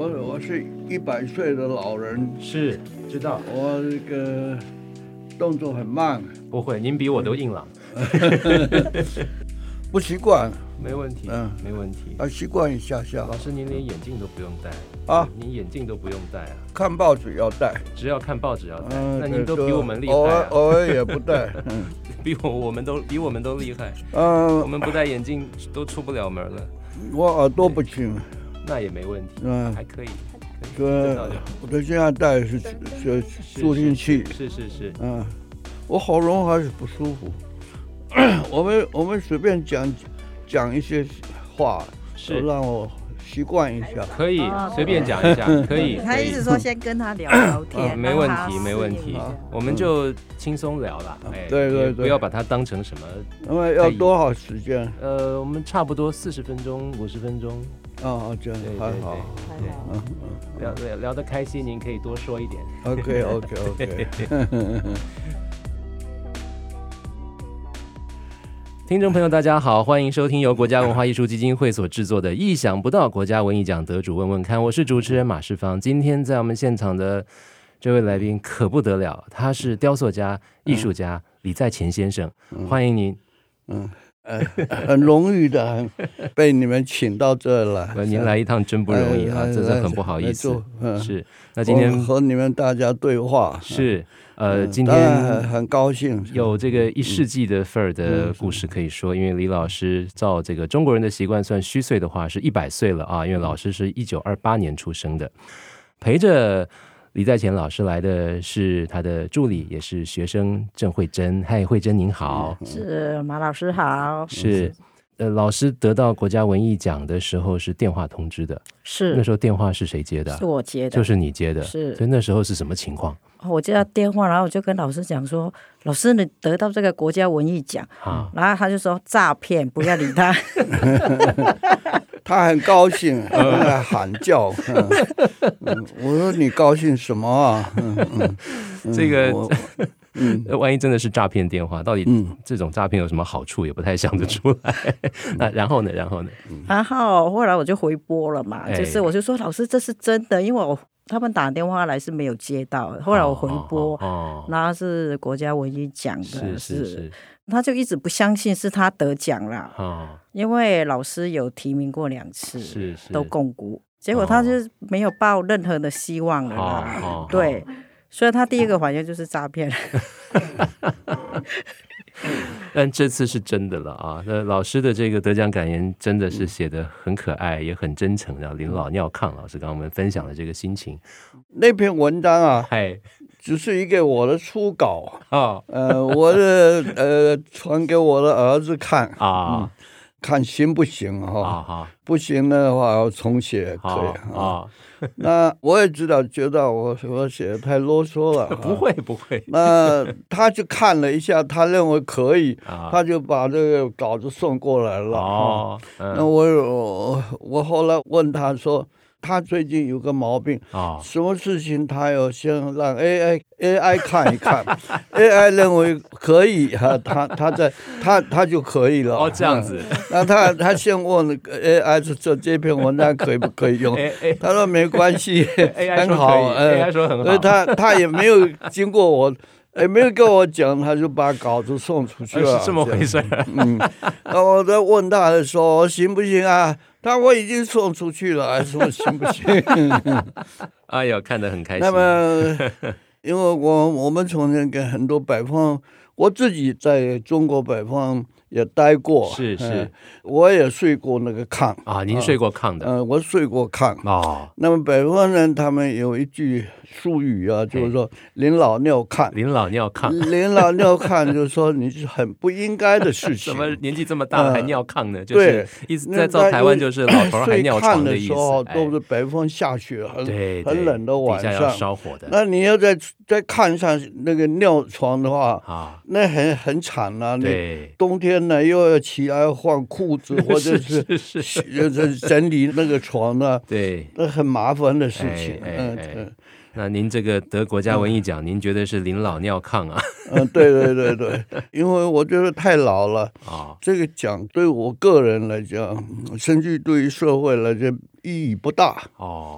我是100岁的老人， 是知道我这个动作很慢， 不会，您比我都硬朗， 不习惯， 没问题，没问题， 要习惯一下下。 老师，您连眼镜都不用戴啊？ 您眼镜都不用戴啊？ 看报纸要戴， 只要看报纸要戴，那您都比我们厉害啊！ 偶尔也不戴， 比我们都厉害。我们不戴眼镜都出不了门了。 我耳朵不行， 那也没问题，还可以。 我的现在戴的是助听器， 是， 我喉咙还是不舒服。我们随便讲一些话，是让我习惯一下。 可以随便讲一下，可以。 他一直说先跟他聊聊天， 没问题，没问题。我们就轻松聊啦， 对， 不要把它当成什么。 那么要多少时间？ 我们差不多40分钟、50分钟。 这样还好。 聊得开心，您可以多说一点。 OK。 听众朋友大家好，欢迎收听由国家文化艺术基金会所制作的意想不到国家文艺奖得主问问看，我是主持人马世芳。今天在我们现场的这位来宾可不得了，他是雕塑家、艺术家李在前先生，欢迎您。 很荣誉的被你们请到这来， 您来一趟真不容易啊，真的很不好意思。是，那今天和你们大家对话是。今天很高兴有这个1世纪的份儿的故事可以说，因为李老师照这个中国人的习惯算虚岁的话是100岁了啊，因为老师是1928年出生的。陪着李在前老师来的是他的助理，也是学生郑慧珍。嗨，慧珍您好。 是，马老师好。 是，老师得到国家文艺奖的时候是电话通知的， 是那时候电话是谁接的？ 是我接的， 就是你接的。 是， 所以那时候是什么情况？ 我接到电话，然后我就跟老师讲说，老师你得到这个国家文艺奖，然后他就说诈骗，不要理他。 他很高兴，在喊叫。我说你高兴什么啊？ 这个万一真的是诈骗电话，到底这种诈骗有什么好处，也不太想得出来。那然后呢？然后后来我就回拨了嘛，就是我就说老师这是真的，因为他们打电话来是没有接到，后来我回拨，那是国家文艺奖的， 是， 他就一直不相信是他得奖了，因为老师有提名过2次， 是都共估，结果他就没有抱任何的希望了啦，对，所以他第一个反应就是诈骗。 但这次是真的了啊！那老师的这个得奖感言真的是写得很可爱，也很真诚。然后临老尿炕老师刚刚我们分享的这个心情， 那篇文章啊，只是一个我的初稿啊， 我的传给我的儿子看啊， 看行不行哈？不行的话要重写可以啊。那我也觉得我写的太啰嗦了。 不会。 那他就看了一下，他认为可以，他就把这个稿子送过来了。那我后来问他说，他最近有个毛病，什么事情他要先让 AI 看一看，AI 认为可以，他就可以了。 这样子。 那他先问 AI 这篇文章可以不可以用？他说没关系，很好。 AI 说很好。 所以他也没有经过我。没有跟我讲，他就把稿子送出去了。 是这么回事。 然后我在问他的时候，行不行啊？我已经送出去了，还说行不行？ 哎呦，看得很开心。 那么，因为我们从前跟很多北方，我自己在中国北方也待过， 是， 我也睡过那个炕啊。您睡过炕的？ 我睡过炕啊。那么北方人他们有一句术语啊，就是说临老尿炕。 临老尿炕， 临老尿炕，就是说你是很不应该的事情。 怎么年纪这么大了还尿炕呢？就是意思在台湾就是老头还尿床的意思。 睡炕的时候都是北方下雪，很冷的晚上， 底下要烧火的。 那你要在炕上那个尿床的话那很惨啊。 对， 冬天呢又要起来换裤子，或者是整理那个床呢， 对， 那很麻烦的事情。 那您这个得国家文艺奖，您觉得是临老尿炕啊？ 对，因为我觉得太老了这个奖对我个人来讲，甚至对于社会来讲意义不大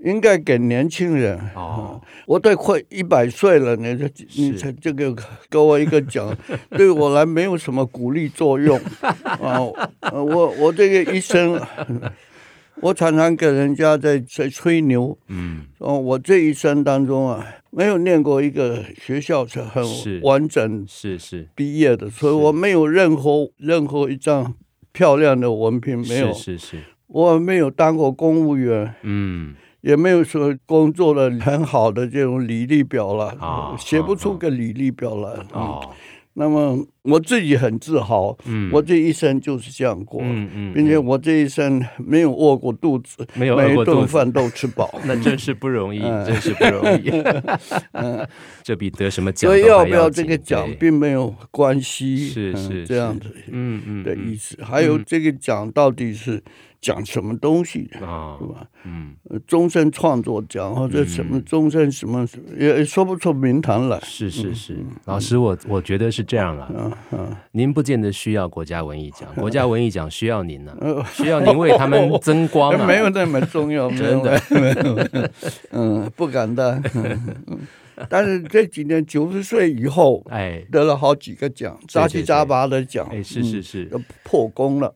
应该给年轻人。我都快100岁了，你这个给我一个奖，对我来没有什么鼓励作用啊。我这个一生，我常常给人家在吹牛。我这一生当中啊，没有念过一个学校是很完整毕业的，所以我没有任何一张漂亮的文凭，没有。我没有当过公务员。也没有说工作的很好的这种履历表了，写不出个履历表来。那么我自己很自豪，我这一生就是这样过，并且我这一生没有饿过肚子，每一顿饭都吃饱。 那真是不容易，真是不容易。这比得什么奖都还所以要不要这个奖并没有关系， 是这样子的意思。还有这个奖到底是讲什么东西，是吧？终身创作奖或者什么终身什么也说不出名堂来。 是，老师，我觉得是这样了。您不见得需要国家文艺奖，国家文艺奖需要您呢，需要您为他们增光。 没有那么重要， 真的， 不敢当。但是这几年90岁以后，得了好几个奖，杂七杂八的奖， 是， 破功了。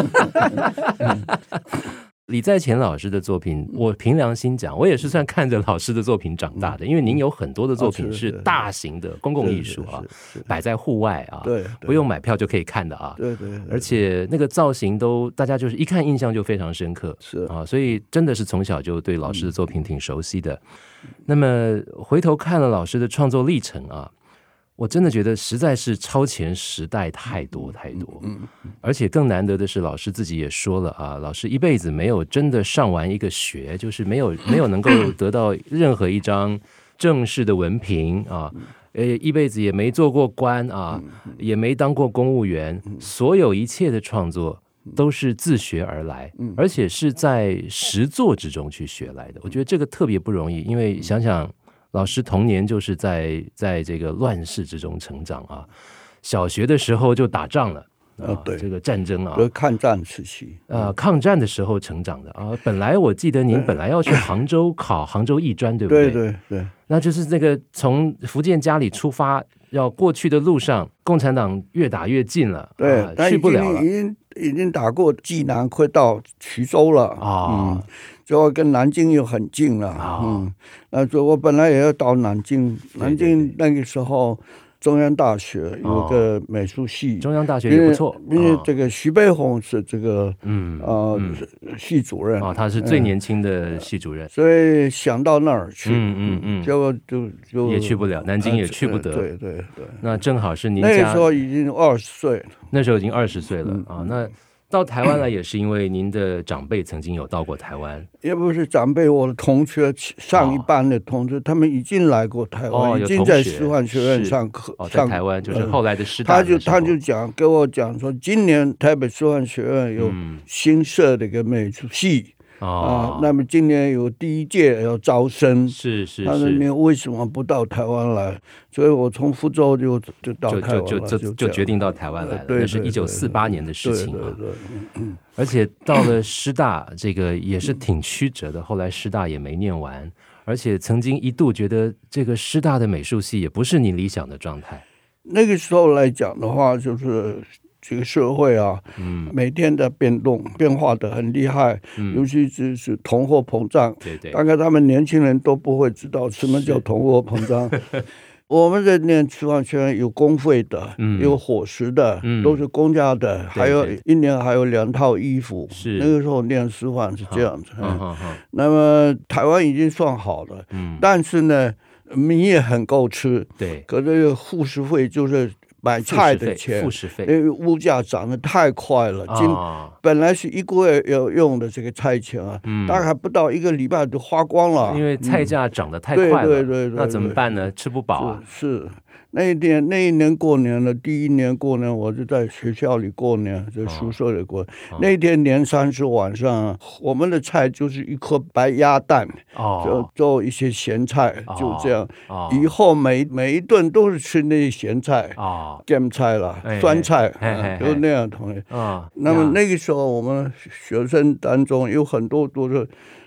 李在钨老师的作品，我凭良心讲，我也是算看着老师的作品长大的，因为您有很多的作品是大型的公共艺术啊，摆在户外啊，不用买票就可以看的啊， 对， 而且那个造型都大家就是一看印象就非常深刻，所以真的是从小就对老师的作品挺熟悉的。那么回头看了老师的创作历程啊，我真的觉得实在是超前时代太多，而且更难得的是，老师自己也说了啊，老师一辈子没有真的上完一个学，就是没有能够得到任何一张正式的文凭啊，一辈子也没做过官啊，也没当过公务员，所有一切的创作都是自学而来，而且是在实作之中去学来的。我觉得这个特别不容易，因为想想老师童年就是在这个乱世之中成长啊，小学的时候就打仗了。 对， 这个战争啊， 抗战时期抗战的时候成长的啊。本来我记得您本来要去杭州考杭州艺专，对不对？ 对， 那就是那个从福建家里出发要过去的路上，共产党越打越近了，去不了了。 已经打过济南，快到衢州了啊。最后跟南京又很近了我本来也要到南京那个时候。中央大学有个美术系， 中央大学也不错， 因为这个徐悲鸿是这个系主任他是最年轻的系主任， 所以想到那儿去，结果就也去不了，南京也去不得， 对， 那正好是您家那个时候已经20岁了， 那时候已经20岁了那。到台湾来也是因为您的长辈曾经有到过台湾， 也不是长辈，我的同学上一班的同学，他们已经来过台湾，已经在师范学院上课。 在台湾就是后来的师大的时候， 他就跟我讲说，今年台北师范学院有新设的一个美术系。那么今年有第1届要招生， 是。 他说你为什么不到台湾来？所以我从福州就到台湾就决定到台湾来了。那是1948年的事情对。 而且到了师大，这个也是挺曲折的。后来师大也没念完，而且曾经一度觉得这个师大的美术系也不是你理想的状态。 那个时候来讲的话，就是这个社会每天的变化的很厉害，尤其是通货膨胀， 对， 大概他们年轻人都不会知道什么叫通货膨胀。我们这念师范学院有公费的，有伙食的，都是公家的，还有一年还有2套衣服。 是那个时候念师范是这样子。那么台湾已经算好了，但是呢，米也很够吃。 对， 可是伙食费就是买菜的钱， 副食费， 因为物价涨得太快了。本来是1个月要用的这个菜钱大概不到1个礼拜就花光了， 因为菜价涨得太快了。 对， 那怎么办呢？吃不饱啊。 是。那一年过年了，第1年过年，我就在学校里过年，在宿舍里过。那一天年30晚上，我们的菜就是1颗白鸭蛋，就做一些咸菜，就这样。以后每一顿都是吃那些咸菜，咸菜啦，酸菜，就那样同学。那么那个时候，我们学生当中有很多都是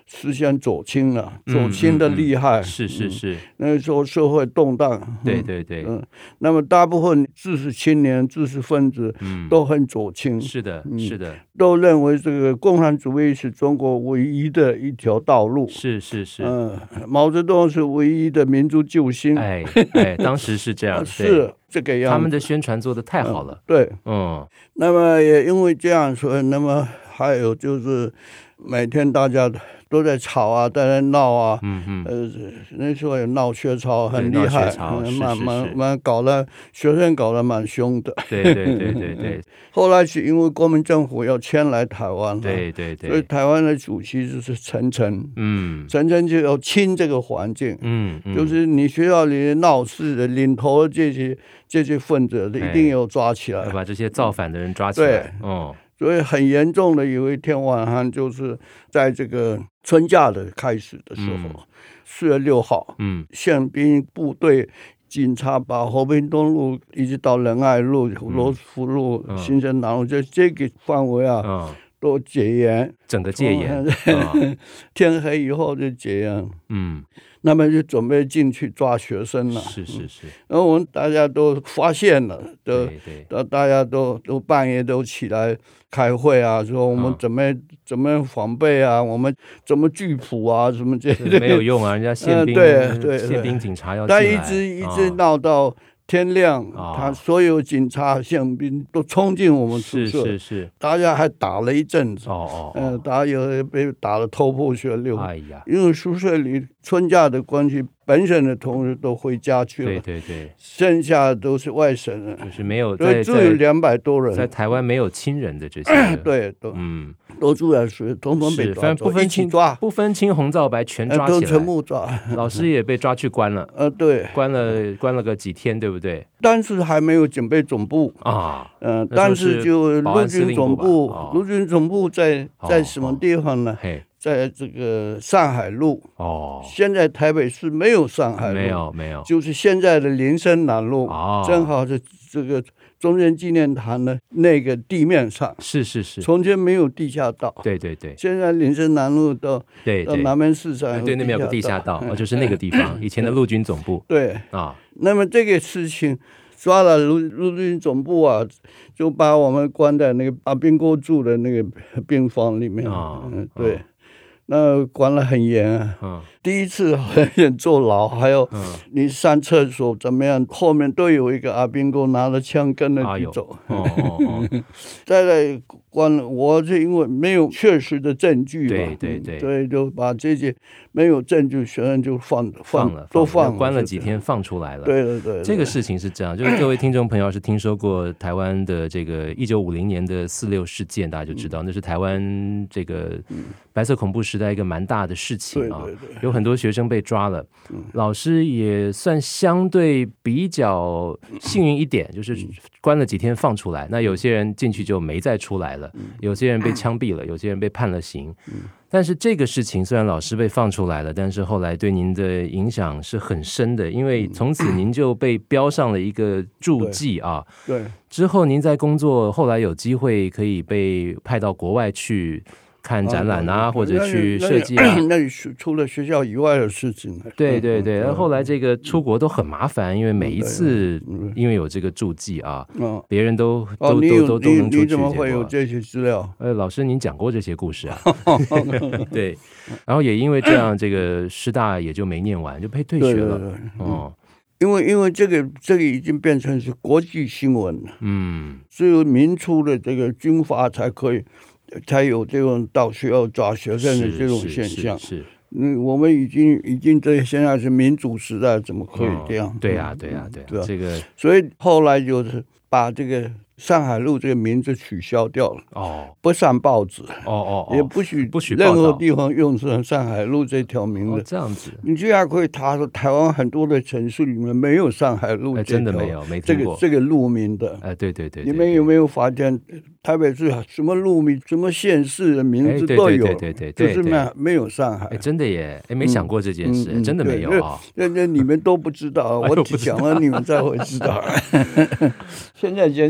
实现左倾了，左倾的厉害。 是。 那时候社会动荡。 对。 那么大部分知识青年、知识分子都很左倾。 是的。 都认为这个共产主义是中国唯一的一条道路。 是。 毛泽东是唯一的民族救星。 当时是这样。 是这个样子。 他们的宣传做得太好了。 对。那么也因为这样说，那么还有就是每天大家都在吵啊，都在闹啊。那时候也闹学潮很厉害，蛮搞得学生搞得蛮凶的。 对。 后来是因为国民政府要迁来台湾了。 对。 所以台湾的主席就是陈诚。陈诚就要清这个环境。就是你学校里闹事的领头的这些分子一定要抓起来， 要把这些造反的人抓起来。 所以很严重的有一天晚上，就是在这个春假的开始的时候，4月6号，宪兵部队警察把和平东路一直到仁爱路、罗斯福路、新生南路这个范围都戒严， 整个戒严， 天黑以后就戒严。那么就准备进去抓学生了。 是。 然后我们大家都发现了，大家都半夜都起来开会啊，说我们怎么防备啊，我们怎么拒捕啊，什么这些没有用啊，人家宪兵宪兵警察要进来， 但一直闹到天亮，他所有警察宪兵都冲进我们宿舍。 是， 大家还打了一阵子。大家有被打得头破血流。因为宿舍里春假的关系，本省的同学都回家去了。 对， 剩下都是外省人， 就是没有只有200多人， 在台湾没有亲人的这些。 对，都住在宿舍，统统被抓走，一起抓， 不分青红皂白，全抓起来， 都全部抓。 老师也被抓去关了。 对， 关了个几天，对不对？ 但是还没有警备总部但是就陆军总部在什么地方呢？在这个上海路。现在台北市没有上海路， 没有， 就是现在的林森南路，正好是这个中正纪念堂的那个地面上。是，从前没有地下道。对，现在林森南路到南门市场， 对，那边有个地下道，就是那个地方，以前的陆军总部。 对那么这个事情抓了陆军总部就把我们关在那个阿兵哥住的那个病房里面。对。那管得很严第一次很远坐牢，还有你上厕所怎么样，后面都有一个阿兵哥拿着枪跟着你走。再来关了，我是因为没有确实的证据嘛，所以就把这些没有证据学生就放了，都放了， 关了几天放出来了。 对， 这个事情是这样，就是各位听众朋友要是听说过台湾的这个1950年的4.6事件，大家就知道那是台湾这个白色恐怖时代一个蛮大的事情有很多学生被抓了，老师也算相对比较幸运一点，就是关了几天放出来，那有些人进去就没再出来了，有些人被枪毙了，有些人被判了刑。但是这个事情虽然老师被放出来了，但是后来对您的影响是很深的，因为从此您就被标上了一个注记对， 之后您在工作，后来有机会可以被派到国外去看展览或者去设计那是除了学校以外的事情。 对，后来这个出国都很麻烦，因为每一次因为有这个注记别人都能出去。 你怎么会有这些资料？ 老师您讲过这些故事对，然后也因为这样，这个师大也就没念完，就被退学了。 因为这个已经变成是国际新闻了。只有民初的这个军阀才有这种到学校抓学生的这种现象。我们已经这现在是民主时代，怎么可以这样？ 对啊，这个， 所以后来就是把这个上海路这个名字取消掉了。不上报纸。也不许任何地方用上海路这条名字。 这样子， 你这样可以查说台湾很多的城市里面没有上海路这条， 真的没听过这个路名的。 对， 你们有没有发现台北市什么路名、什么县市的名字都有？对，就是没有上海。 真的耶，没想过这件事，真的没有那你们都不知道，我讲了你们才会知道。现在想想也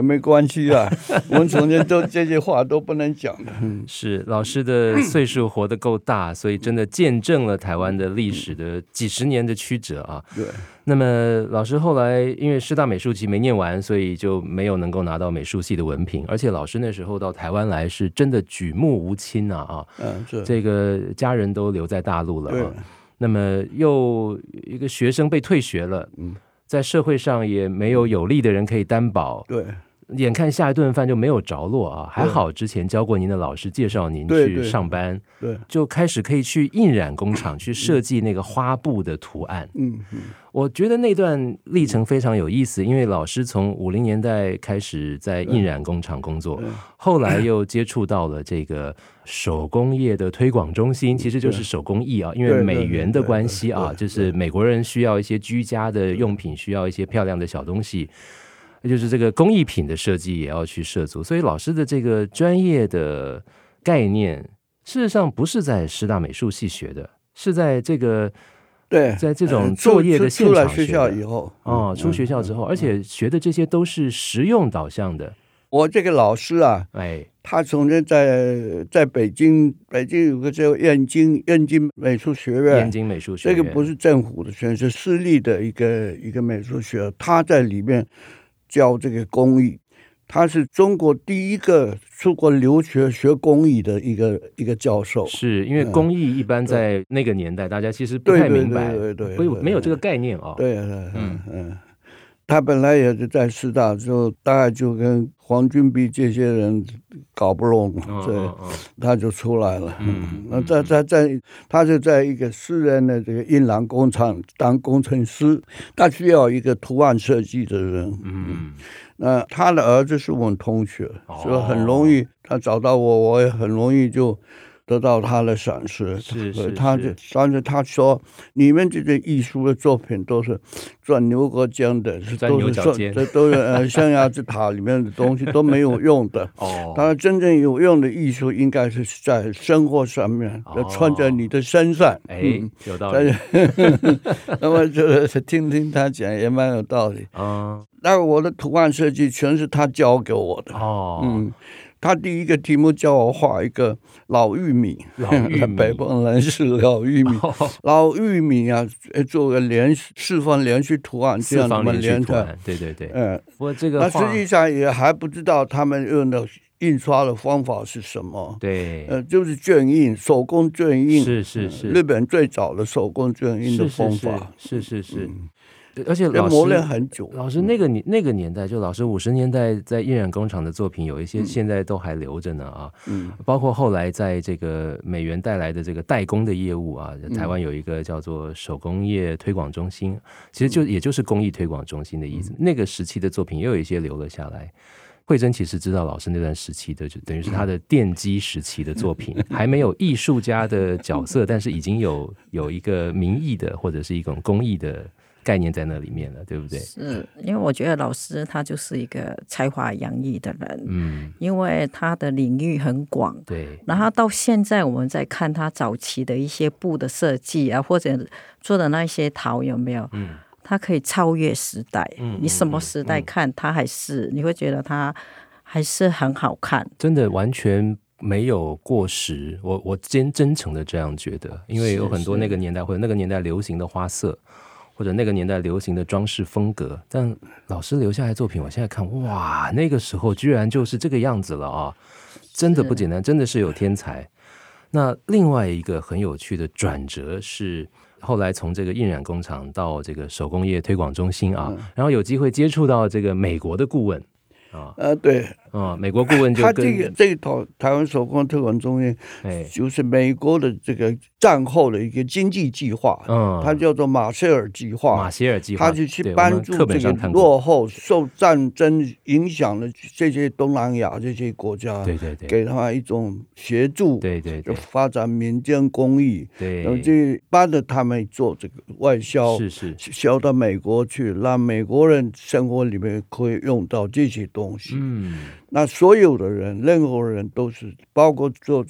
没关系啊，我们从前都这些话都不能讲的。 是老师的岁数活得够大，所以真的见证了台湾的历史的几十年的曲折啊。 对。 那么老师后来因为师大美术系没念完，所以就没有能够拿到美术系的文凭，而且老师那时候到台湾来是真的举目无亲啊， 是这个家人都留在大陆了啊。那么又一个学生被退学了，在社会上也没有有力的人可以担保， 对， 眼看下一顿饭就没有着落啊。还好之前教过您的老师介绍您去上班， 对， 就开始可以去印染工厂去设计那个花布的图案。我觉得那段历程非常有意思，因为老师从50年代开始在印染工厂工作，后来又接触到了这个手工业的推广中心，其实就是手工艺啊，因为美元的关系啊，就是美国人需要一些居家的用品，需要一些漂亮的小东西，就是这个工艺品的设计也要去涉足，所以老师的这个专业的概念事实上不是在师大美术系学的，是在这个对， 在这种作业的现场学的。 出来学校以后出学校之后，而且学的这些都是实用导向的。 我这个老师啊，他从前在北京有个叫燕京美术学院， 燕京美术学院， 这个不是政府的学院，是私立的一个美术学院，他在里面教这个工艺。他是中国第一个出国留学学工艺的一个教授， 是因为工艺一般在那个年代大家其实不太明白，没有这个概念啊。 对，他本来也是在师大之后，大概就跟黄君璧这些人搞不拢，对，他就出来了。那他就在一个私人的这个印染工厂当工程师，他需要一个图案设计的人。那他的儿子是我们同学，所以很容易他找到我也很容易就得到他的赏识。但是他说，你们这些艺术的作品都是钻牛角尖的，都是象牙之塔里面的东西都没有用的。他真正有用的艺术应该是在生活上面，穿在你的身上。 有道理。 那么就是听听他讲也蛮有道理。那我的图案设计全是他教给我的。他第一个题目叫我画一个老玉米，北方人是老玉米，老玉米啊，做个四方连续图案，这样怎么连起来？ 对。不过这个那实际上也还不知道他们用的印刷的方法是什么。 对， 就是卷印，手工卷印， 是日本最早的手工卷印的方法， 是。而且老师磨练很久。 老师那个年代，就老师50年代在印染工厂的作品，有一些现在都还留着呢啊。包括后来在这个美元带来的这个代工的业务啊，台湾有一个叫做手工业推广中心，其实也就是工艺推广中心的意思。那个时期的作品也有一些留了下来。慧珍其实知道老师那段时期的，就等于是他的奠基时期的作品，还没有艺术家的角色，但是已经有一个民艺的或者是一种工艺的概念在那里面了，对不对？ 是因为我觉得老师他就是一个才华洋溢的人，因为他的领域很广， 对。 然后到现在我们在看他早期的一些布的设计啊，或者做的那些陶有没有？他可以超越时代，你什么时代看他你会觉得他还是很好看， 真的完全没有过时。我真诚的这样觉得，因为有很多那个年代或者那个年代流行的花色，或者那个年代流行的装饰风格，但老师留下来的作品，我现在看，哇，那个时候居然就是这个样子了啊！真的不简单，真的是有天才。那另外一个很有趣的转折是，后来从这个印染工厂到这个手工业推广中心啊，然后有机会接触到这个美国的顾问对， 美国顾问就跟他这个台湾手工推广中心，就是美国的这个战后的一个经济计划，它叫做马歇尔计划，他就去帮助这个落后、受战争影响的这些东南亚这些国家， 对， 给他一种协助， 对， 就发展民间工艺， 对， 然后就帮着他们做这个外销， 是销到美国去，让美国人生活里面可以用到这些东西。那所有的人，任何人都是，包括做这个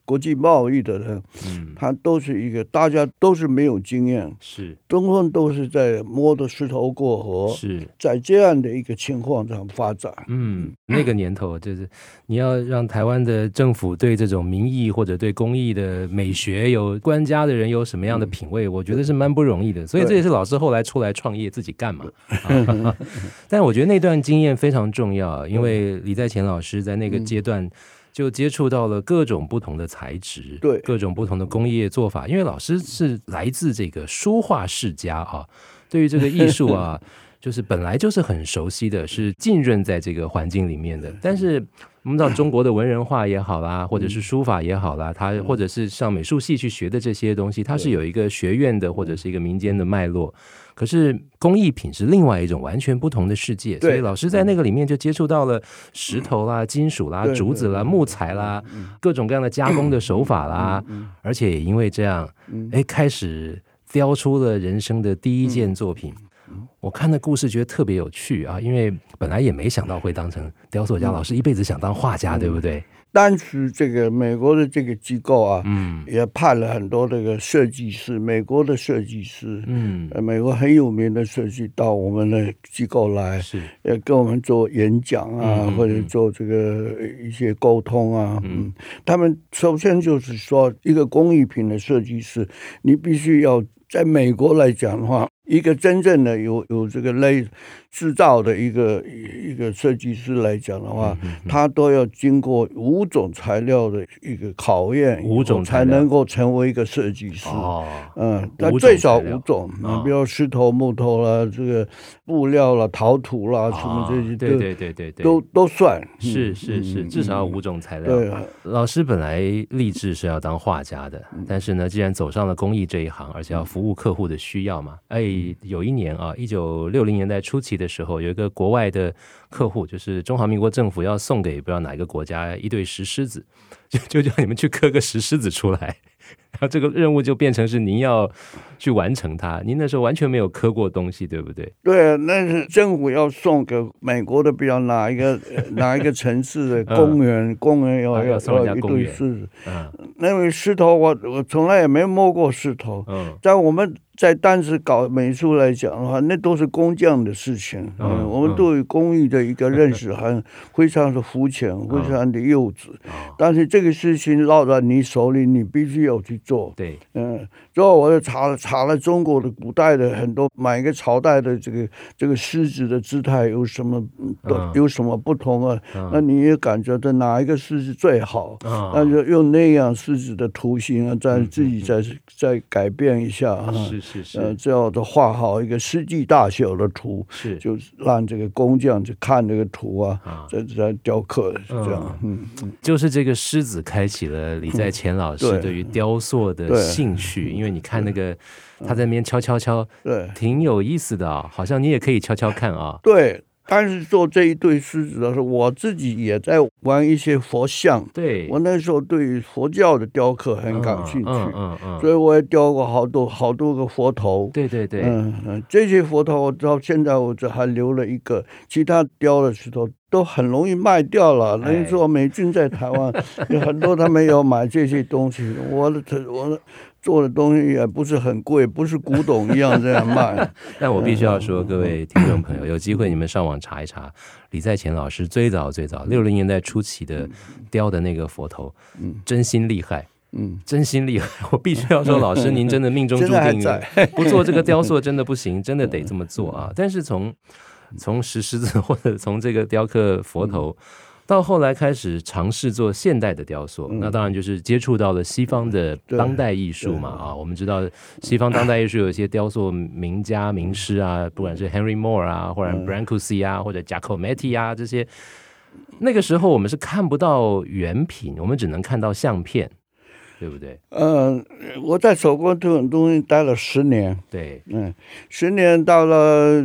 国际贸易的人，他都是一个大家都是没有经验， 是中共都是在摸着石头过河， 是在这样的一个情况上发展。 那个年头就是你要让台湾的政府对这种民意或者对公益的美学有官家的人有什么样的品味，我觉得是蛮不容易的，所以这也是老师后来出来创业自己干嘛。但我觉得那段经验非常重要，因为李在钨老师在那个阶段就接触到了各种不同的材质， 对， 各种不同的工业做法。因为老师是来自这个书画世家啊，对于这个艺术啊，就是本来就是很熟悉的，是浸润在这个环境里面的。但是我们知道中国的文人画也好啦，或者是书法也好啦，它或者是上美术系去学的这些东西，它是有一个学院的或者是一个民间的脉络。可是工艺品是另外一种完全不同的世界，所以老师在那个里面就接触到了石头啦、金属啦、竹子啦、木材啦，各种各样的加工的手法啦，而且也因为这样，开始雕出了人生的第一件作品。我看那故事觉得特别有趣啊，因为本来也没想到会当成雕塑家，老师一辈子想当画家，对不对？ 但是这个美国的这个机构啊，也派了很多这个设计师，美国的设计师，美国很有名的设计到我们的机构来，也跟我们做演讲啊，或者做这个一些沟通啊。他们首先就是说，一个工艺品的设计师，你必须要在美国来讲的话，一个真正的有这个制造的一个设计师来讲的话，他都要经过5种材料的一个考验，5种才能够成为一个设计师。但最少5种，比如石头、木头啦，这个布料啦、陶土啦，什么这些， 对， 都算。 是，至少要5种材料。对，老师本来立志是要当画家的，但是呢，既然走上了工艺这一行，而且要服务客户的需要嘛，有一年啊，1960年代初期的时候，有一个国外的客户，就是中华民国政府要送给不知道哪个国家一对石狮子，就叫你们去刻个石狮子出来，然后这个任务就变成是您要去完成它。您那时候完全没有刻过东西，对不对？ 对，那是政府要送给美国的，比较哪一个城市的公园要送人家一公园。 对狮子。那个石头我从来也没摸过石头。在我们在当时搞美术来讲的话，那都是工匠的事情。我们对工艺的一个认识还非常的肤浅，非常的幼稚。但是这个事情落在你手里，你必须要去做。 对， 之后我就查了中国的古代的很多每个朝代的这个狮子的姿态有什么不同啊？那你也感觉到哪一个狮子最好？那就用那样狮子的图形啊，自己再改变一下啊。 是， 这样的画好一个实际大小的图，就让这个工匠去看这个图啊，在雕刻是这样。 就是这个狮子开启了李在钨老师对于雕塑的兴趣，因为你看那个他在那边敲，对，挺有意思的啊，好像你也可以敲敲看啊。 对。但是做这一对狮子的时候，我自己也在玩一些佛像。 对， 我那时候对佛教的雕刻很感兴趣，所以我也雕过好多个佛头。 对， 这些佛头我到现在我这还留了一个，其他雕的石头都很容易卖掉了。人家说美军在台湾有很多他们要买这些东西，我做的东西也不是很贵，不是古董一样这样卖。 但我必须要说，各位听众朋友，有机会你们上网查一查李在钨老师最早60年代初期的雕的那个佛头，真心厉害。真心厉害！我必须要说，老师您真的命中注定，不做这个雕塑真的不行，真的得这么做啊！但是从石狮子或者从这个雕刻佛头，到后来开始尝试做现代的雕塑，那当然就是接触到了西方的当代艺术嘛啊！我们知道西方当代艺术有一些雕塑名家名师啊，不管是 Henry Moore 啊，或者 Brancusi 啊，或者 Giacometti 啊，这些那个时候我们是看不到原品，我们只能看到相片。对不对？ 我在手工这种东西待了10年。 对 ，10年到了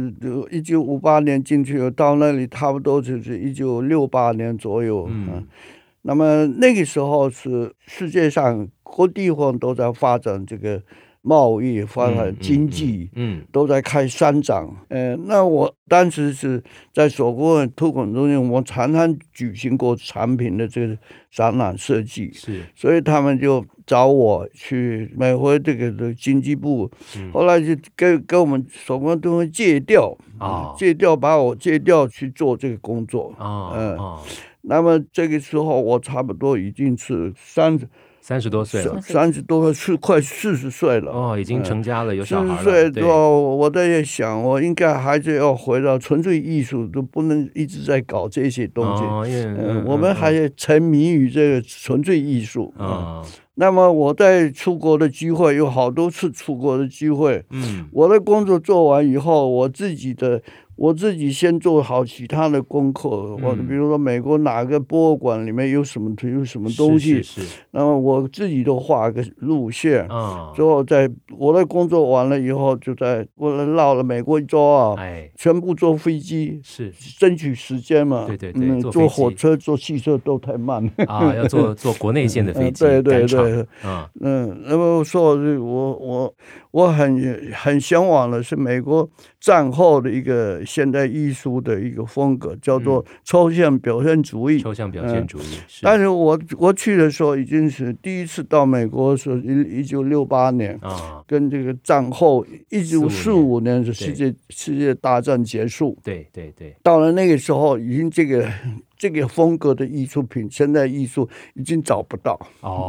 1958年进去，到那里差不多就是1968年左右。那么那个时候是世界上各地方都在发展这个贸易、发展经济，都在开山涨。那我当时是在手工业推广中心，我常常举行过产品的这个展览设计， 是， 所以他们就找我去美国这个的经济部，后来就跟我们手工都会借调，把我借调去做这个工作。那么这个时候我差不多已经是 30多岁了 ，30多是快40岁了。 已经成家了，有小孩了。40 岁之后，我在想，我应该还是要回到纯粹艺术，都不能一直在搞这些东西。我们还沉迷于这个纯粹艺术。那么我在出国的机会有好多次出国的机会。我的工作做完以后，我自己先做好其他的功课。我比如说美国哪个博物馆里面有什么东西，那么我自己都画个路线。之后在我的工作完了以后，就在我绕了美国一周全部坐飞机，争取时间嘛。 对， 坐火车、坐汽车都太慢了要坐国内线的飞机。 对。那么说我很向往的是美国战后的一个现代艺术的一个风格，叫做抽象表现主义。但是我去的时候已经是第一次到美国的时候，1968年，跟这个战后1945年是世界大战结束。 对， 到了那个时候，已经这个风格的艺术品，现代艺术已经找不到。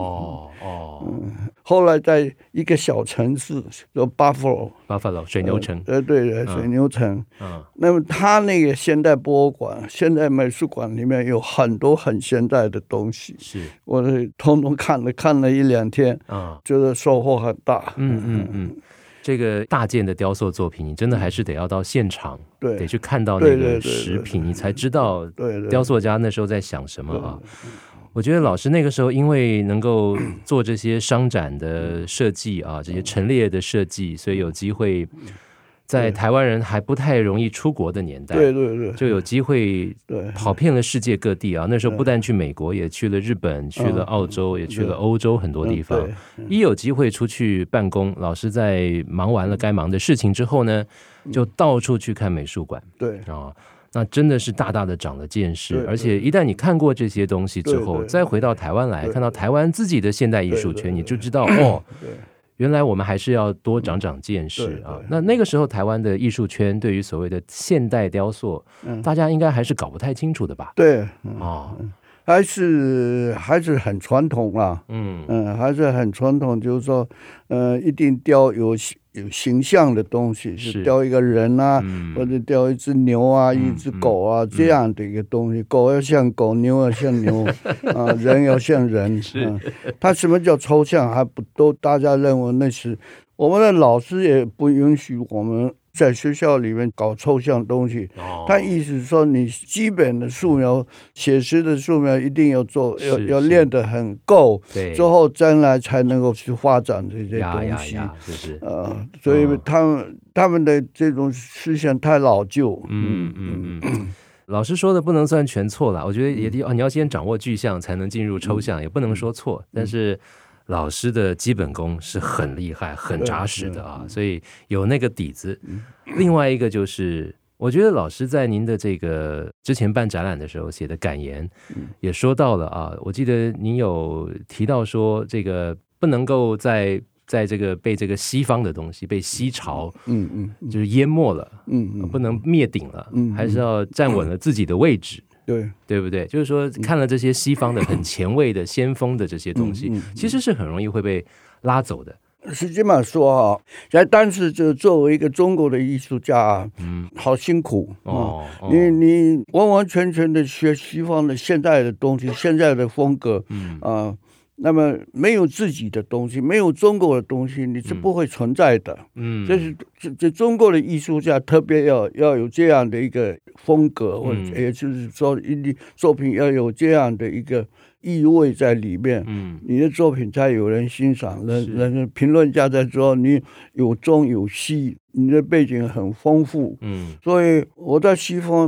后来在一个小城市叫 Buffalo 水牛城。 对，水牛城。那么他那个现代博物馆、现代美术馆里面有很多很现代的东西，我通通看了1-2天，觉得收获很大。 这个大件的雕塑作品，你真的还是得要到现场，得去看到那个实品，你才知道雕塑家那时候在想什么啊。我觉得老师那个时候因为能够做这些商展的设计这些陈列的设计，所以有机会在台湾人还不太容易出国的年代，就有机会跑遍了世界各地那时候不但去美国，也去了日本，去了澳洲，也去了欧洲很多地方。一有机会出去办公，老师在忙完了该忙的事情之后呢，就到处去看美术馆。那真的是大大的长了见识。而且一旦你看过这些东西之后，再回到台湾来看到台湾自己的现代艺术圈，你就知道原来我们还是要多长见识那个时候台湾的艺术圈对于所谓的现代雕塑，大家应该还是搞不太清楚的吧？ 对，还是很传统还是很传统，就是说一定雕有形象的东西，是雕一个人或者雕一只牛一只狗这样的一个东西。狗要像狗，牛要像牛人要像人。它什么叫抽象还不都大家认为那是我们的老师也不允许我们在学校里面搞抽象东西。他意思是说，你基本的素描、写实的素描一定要做，要练得很够，之后将来才能够去发展这些东西。所以他们的这种思想太老旧。 老师说的不能算全错了，我觉得你要先掌握具象才能进入抽象，也不能说错，但是老师的基本功是很厉害很扎实的所以有那个底子。另外一个就是我觉得老师在您的这个之前办展览的时候写的感言也说到了我记得您有提到说这个不能够在这个被这个西方的东西被西潮就是淹没了不能灭顶了还是要站稳了自己的位置。对不对？就是说看了这些西方的很前卫的先锋的这些东西其实是很容易会被拉走的。 实际上说但是就作为一个中国的艺术家好辛苦你完完全全的学西方的现代的东西，现在的风格那么没有自己的东西，没有中国的东西，你是不会存在的。这中国的艺术家特别要有这样的一个风格，或者也就是说，作品要有这样的一个意味在里面，你的作品才有人欣赏，人评论家在说你有中有西，你的背景很丰富。所以我在西方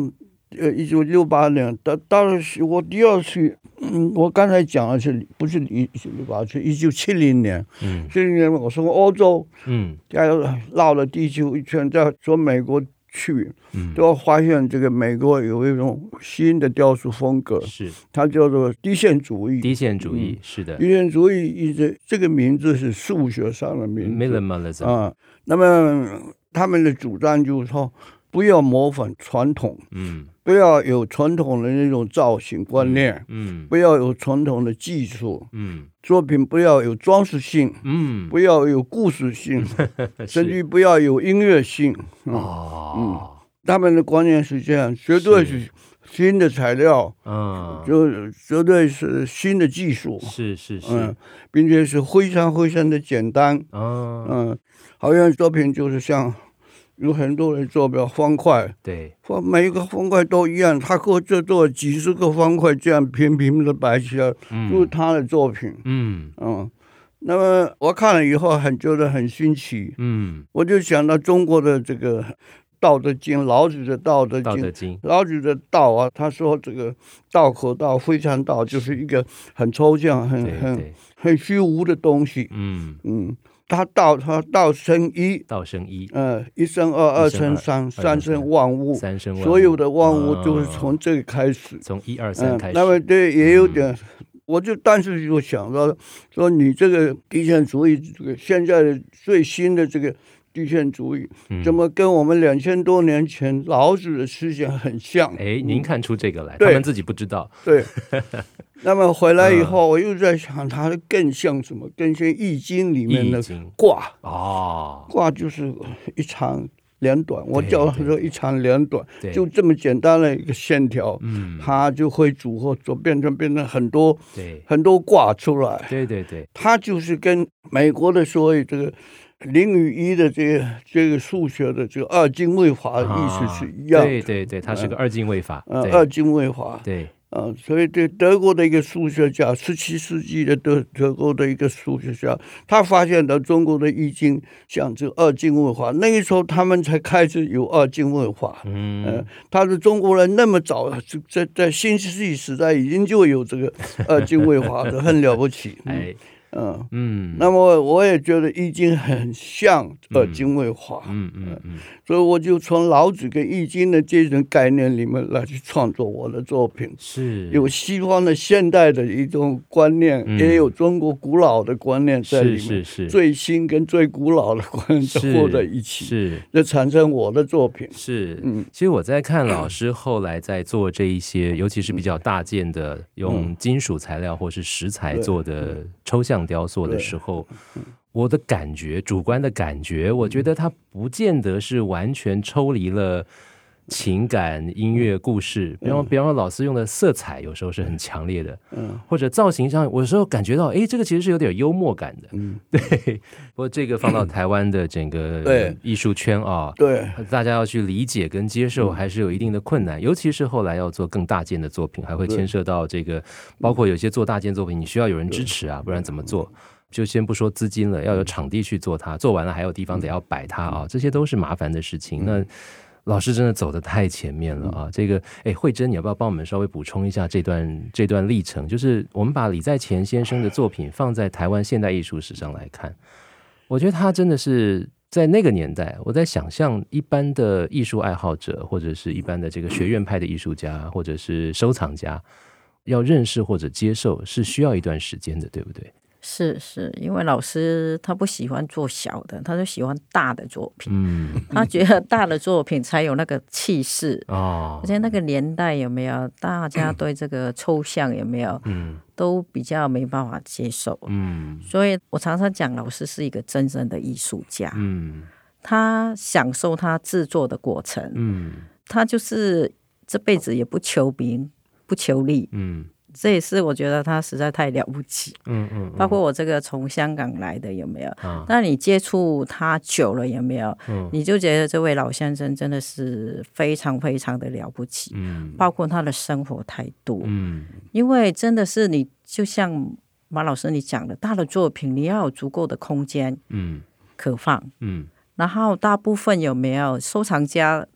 1968年到了我第二次，我刚才讲的是不是1968，是1970年。70年我从欧洲，绕了地球一圈，再从美国去，都发现这个美国有一种新的雕塑风格， 是它叫做低线主义。 低线主义，是的。 低线主义这个名字是数学上的名字 ，minimalism。 那么他们的主张就是说，不要模仿传统，不要有传统的那种造型观念，不要有传统的技术，作品不要有装饰性，不要有故事性，甚至不要有音乐性。他们的观念是这样，绝对是新的材料，就绝对是新的技术， 是， 并且是非常非常的简单，好像作品就是像有很多人做表方块， 对， 每一个方块都一样，他或者做几十个方块这样平平的摆起来，就是他的作品。那么我看了以后觉得很新奇，我就想到中国的这个《道德经》，老子的《道德经》，老子的道啊，他说这个道可道，非常道，就是一个很抽象、很虚无的东西。他道生一，一生二，二生三，三生万物，所有的万物都是从这个开始， 从1、2、3开始。 那么对，也有点，但是就想到说，你这个低线主义，这个现在的最新的这个低线主义，怎么跟我们2000多年前老子的思想很像？ 您看出这个来，他们自己不知道。 对。那么回来以后，我又在想，它更像什么？更像《易经》里面的卦。卦就是一长两短，我叫它说一长两短，就这么简单的一个线条，它就会组合变成很多卦出来。 对， 它就是跟美国的所谓这个0与1的这个数学的这个二进位法的意思是一样的。 对，它是个二进位法。 二进位法。 对。 所以对德国的一个数学家，17世纪的德国的一个数学家，他发现了中国的易经像这个二进位法，那个时候他们才开始有二进位法。他是中国人那么早，在新世纪时代已经就有这个二进位法的，很了不起。那么我也觉得易经很像二进位法，所以我就从老子跟易经的这种概念里面来去创作我的作品， 是有西方的现代的一种观念，也有中国古老的观念在里面， 是最新跟最古老的观念都合在一起，就产生我的作品。 其实我在看老师后来在做这一些，尤其是比较大件的用金属材料或是石材做的抽象雕塑的时候，我的感觉，主观的感觉，我觉得它不见得是完全抽离了情感、音乐、故事。比方说老师用的色彩有时候是很强烈的，或者造型上，我有时候感觉到，这个其实是有点幽默感的。对。不过这个放到台湾的整个艺术圈啊， 对， 大家要去理解跟接受，还是有一定的困难。尤其是后来要做更大件的作品，还会牵涉到这个，包括有些做大件作品，你需要有人支持啊，不然怎么做？就先不说资金了，要有场地去做它，做完了还有地方得要摆它啊，这些都是麻烦的事情。那老师真的走得太前面了啊！这个，慧珍，你要不要帮我们稍微补充一下这段历程？就是我们把李在钨先生的作品放在台湾现代艺术史上来看，我觉得他真的是在那个年代，我在想象一般的艺术爱好者，或者是一般的这个学院派的艺术家，或者是收藏家，要认识或者接受，是需要一段时间的，对不对？ 是，因为老师他不喜欢做小的，他就喜欢大的作品。他觉得大的作品才有那个气势。而且那个年代有没有大家对这个抽象有没有都比较没办法接受。所以我常常讲，老师是一个真正的艺术家。他享受他制作的过程。他就是这辈子也不求名不求利。这也是我觉得他实在太了不起。包括我这个从香港来的有没有？那你接触他久了有没有？你就觉得这位老先生真的是非常非常的了不起。包括他的生活态度。因为真的是你就像马老师你讲的，大的作品你要有足够的空间可放。然后大部分有没有收藏家都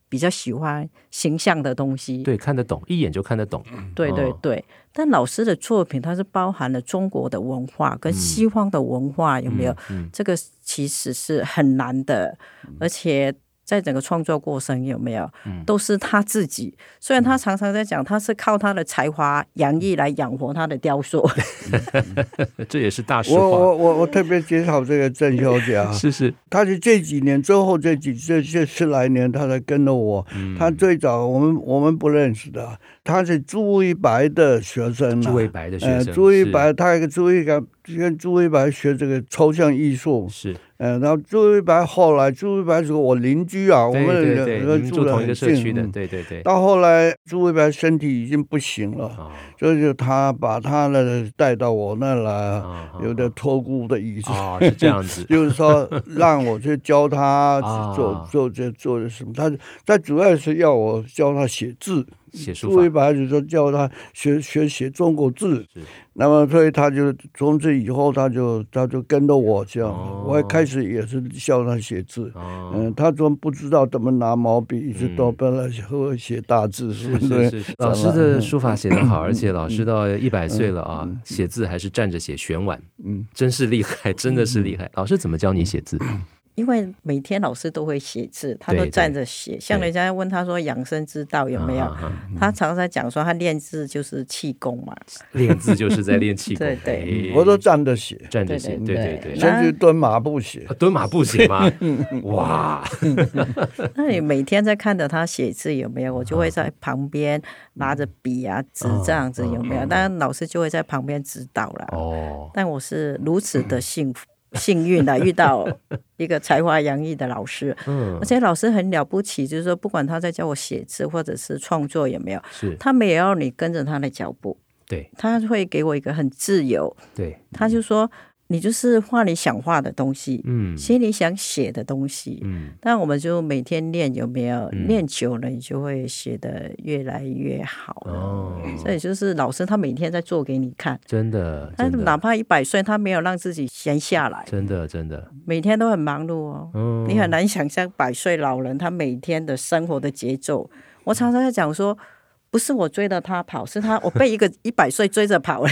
比较喜欢形象的东西， 对，看得懂，一眼就看得懂。 对对对，但老师的作品它是包含了中国的文化跟西方的文化，有没有？这个其实是很难的，而且在整个创作过程有没有，都是他自己。虽然他常常在讲，他是靠他的才华洋溢来养活他的雕塑， 这也是大实话。 我特别介绍这个郑小姐， 是， 他是这几年最后这10来年，他才跟了我。他最早我们不认识的，他是朱维白的学生。 朱维白的学生， 朱维白，他跟朱维白学这个抽象艺术。 是。 然后朱维白后来，朱维白是我邻居啊，我们住同一个社区的，对。 到后来，朱维白身体已经不行了，就是他把他呢带到我那来，有点托孤的意思。 是这样子， 就是说让我去教他做什么，他主要是要我教他写字。 写书法， 朱维白就说叫他学写中国字，那么所以他就从此以后他就跟着我这样。我一开始也是教他写字，他说不知道怎么拿毛笔，一直到本来和写大字。 是。老师的书法写得好，而且老师到100岁了啊，写字还是站着写悬碗，真是厉害，真的是厉害。老师怎么教你写字？ 因为每天老师都会写字，他都站着写。像人家问他说养生之道有没有，他常常讲说他练字就是气功嘛， 练字就是在练气功。 对， 我都站着写， 对， 甚至蹲马步写， 蹲马步写吗？哇！ 那你每天在看着他写字有没有？我就会在旁边拿着笔啊纸这样子有没有？当然老师就会在旁边指导了。但我是如此的幸运的遇到一个才华洋溢的老师，而且老师很了不起，就是说不管他在教我写字或者是创作有没有，他们也要你跟着他的脚步， 对， 他会给我一个很自由， 对， 他就说你就是画你想画的东西，写你想写的东西，但我们就每天练有没有？练久了你就会写得越来越好所以就是老师他每天在做给你看， 真的， 他哪怕100岁他没有让自己闲下来， 真的每天都很忙碌你很难想象100岁老人他每天的生活的节奏。我常常在讲说不是我追着他跑，是我被一个100岁追着跑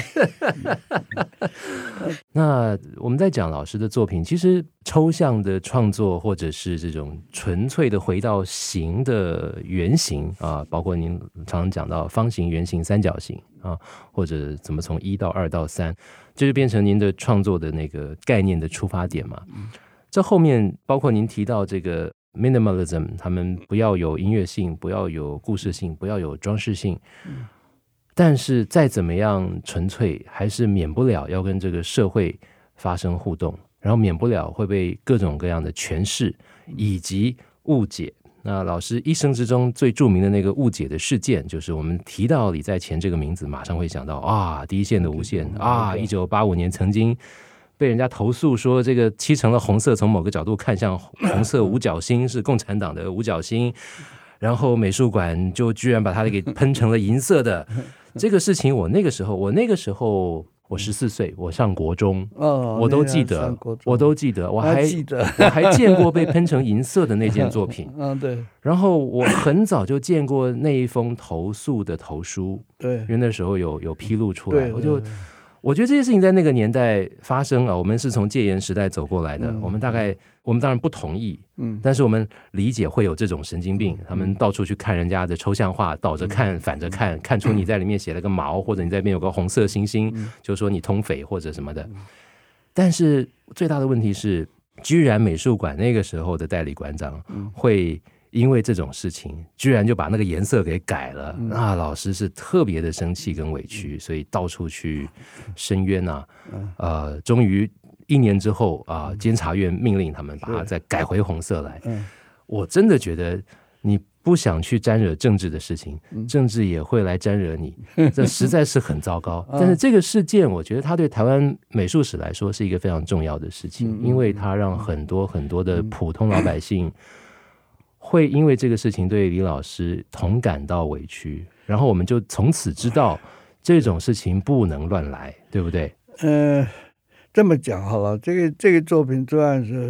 那我们在讲老师的作品，其实抽象的创作或者是这种纯粹的回到形的原型啊，包括您常常讲到方形、圆形、三角形啊，或者怎么从1到2到3，这就变成您的创作的那个概念的出发点嘛。这后面包括您提到这个minimalism， 他们不要有音乐性，不要有故事性，不要有装饰性，但是再怎么样纯粹，还是免不了要跟这个社会发生互动，然后免不了会被各种各样的诠释以及误解。那老师一生之中最著名的那个误解的事件，就是我们提到李在钤这个名字，马上会想到第一线的无限1985年曾经被人家投诉说这个漆成了红色，从某个角度看像红色五角星，是共产党的五角星，然后美术馆就居然把它给喷成了银色的这个事情。我那个时候我14岁，我上国中，我都记得，我还见过被喷成银色的那件作品对。 然后我很早就见过那一封投诉的投书， 对， 因为那时候有披露出来，我觉得这些事情在那个年代发生我们是从戒严时代走过来的，我们当然不同意，但是我们理解会有这种神经病，他们到处去看人家的抽象画，倒着看反着看，看出你在里面写了个毛，或者你在里面有个红色星星，就说你通匪或者什么的。但是最大的问题是，居然美术馆那个时候的代理馆长会因为这种事情居然就把那个颜色给改了，那老师是特别的生气跟委屈，所以到处去申冤终于1年之后监察院命令他们把它再改回红色来。我真的觉得你不想去沾惹政治的事情，政治也会来沾惹你，这实在是很糟糕。但是这个事件我觉得它对台湾美术史来说是一个非常重要的事情，因为它让很多很多的普通老百姓会因为这个事情对李老师同感到委屈，然后我们就从此知道这种事情不能乱来，对不对？ 这么讲好了，这个作品虽然是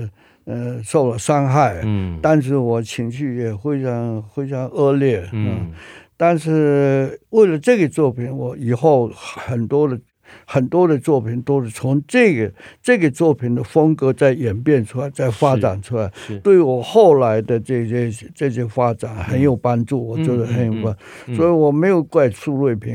受了伤害，但是我情绪也非常非常恶劣，但是为了这个作品，我以后很多的作品都是从这个作品的风格再演变出来，再发展出来，对我后来的这些发展很有帮助，我觉得很有帮助，所以我没有怪苏瑞平。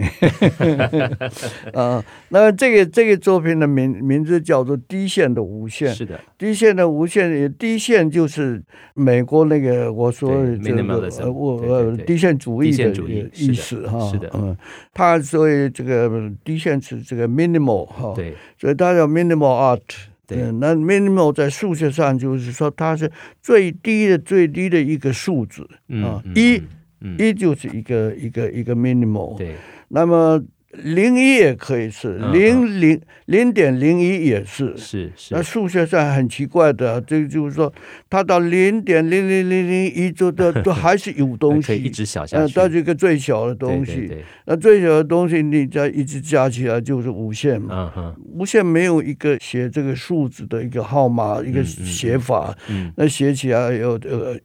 那这个作品的名字叫做《低线的无限》，是的，低线的无限，低线就是美国那个我说的低线主义的意思哈，是的，他所以这个低线是这个 minimal 哈，对，所以它叫 minimal art。对，那 minimal 在数学上就是说它是最低的一个数字啊，一就是一个 minimal。对，那么01也可以是0.01也是，那数学上很奇怪的，这就是说它到0.00001都还是有东西，可以一直小下去，它是一个最小的东西。那最小的东西你再一直加起来就是无限嘛。无限没有一个写这个数字的一个号码，一个写法，那写起来有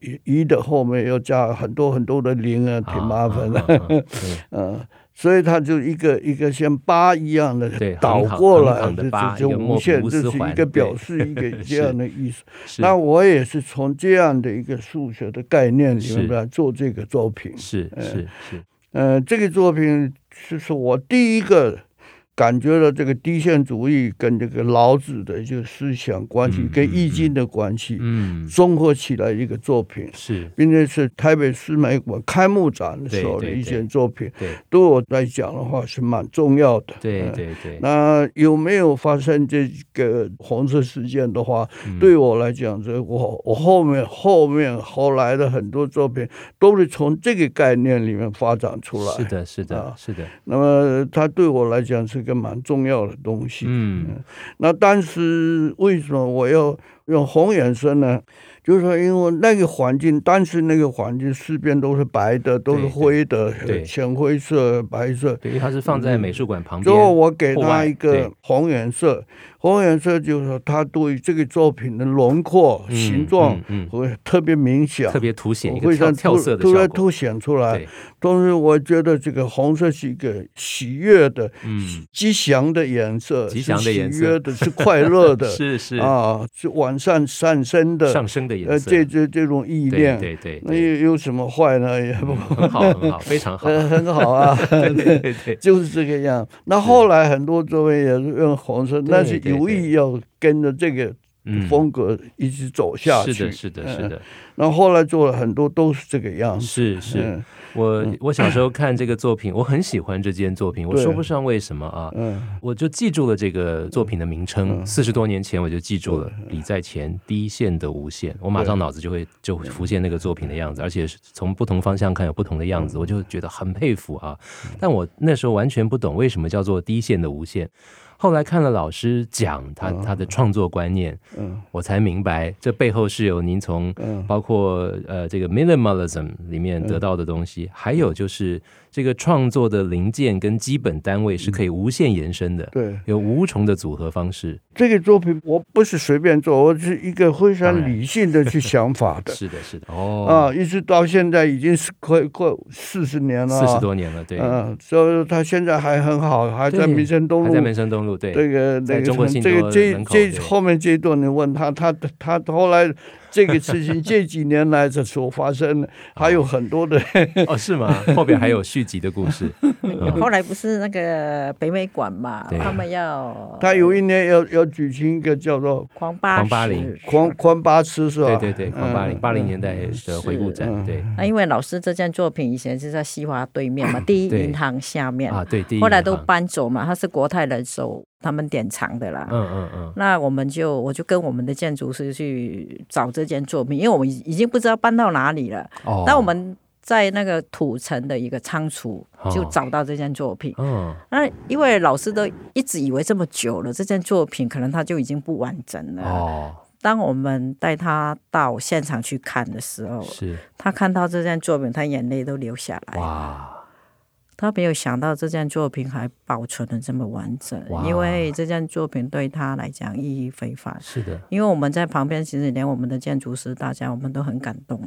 1的后面要加很多很多的0啊，挺麻烦的。所以它就一个像8一样的倒过来，就无限，这是一个表示一个这样的意思。那我也是从这样的一个数学的概念里面来做这个作品。这个作品是我第一个感觉到这个低线主义跟这个老子的这个思想关系，跟易经的关系，综合起来一个作品，并且是台北市美馆开幕展的时候的一件作品，对我来讲的话是蛮重要的。那有没有发生这个红色事件的话，对我来讲，我后来的很多作品都是从这个概念里面发展出来。是的。那么它对我来讲是个蛮重要的东西。那但是为什么我要用红颜色呢？就是说因为那个环境，当时那个环境四边都是白的，都是灰的，浅灰色、白色。 对，因为它是放在美术馆旁边。 最后我给它一个红颜色，红颜色就是说它对这个作品的轮廓、形状会特别明显， 特别凸显一个跳色的效果， 凸显出来。同时我觉得这个红色是一个喜悦的、吉祥的颜色，喜悦的，是快乐的，是往上上升的颜色，这种意念，那有什么坏呢？也不很好，非常好， 很好啊，对，就是这个样。那后来很多作品也是用红色，那是有意要跟着这个风格一直走下去。 是的。 那后来做了很多都是这个样子。 是。我小时候看这个作品，我很喜欢这件作品，我说不上为什么啊，我就记住了这个作品的名称，40多年前我就记住了“李在前低线的无限”，我马上脑子就浮现那个作品的样子，而且从不同方向看有不同的样子，我就觉得很佩服啊。但我那时候完全不懂为什么叫做低线的无限。后来看了老师讲他的创作观念，我才明白这背后是有您从包括这个 minimalism 里面得到的东西，还有就是这个创作的零件跟基本单位是可以无限延伸的，有无穷的组合方式。 这个作品我不是随便做，我是一个非常理性的去想法的。 是的， 一直到现在已经是快40年了 ，40多年了，对， 所以他现在还很好，还在民生东路， 对， 这个中国信托门口， 这后面这一段你问他后来这个事情这几年来所发生的还有很多的是吗？后边还有续集的故事。 后来不是那个北美馆嘛，他们他有一年要举行一个叫做狂80 是吧？ 对，狂80年代的回顾展。对， 那因为老师这件作品以前是在西华对面嘛，第一银行下面对， 后来都搬走嘛，他是国泰人寿他们典藏的啦。那我就跟我们的建筑师去找这件作品，因为我们已经不知道搬到哪里了。那我们在那个土城的一个仓储就找到这件作品。那因为老师都一直以为这么久了，这件作品可能他就已经不完整了。当我们带他到现场去看的时候，他看到这件作品，他眼泪都流下来。哇！ 他没有想到这件作品还保存的这么完整，因为这件作品对他来讲意义非凡。 是的， 因为我们在旁边，其实连我们的建筑师大家我们都很感动。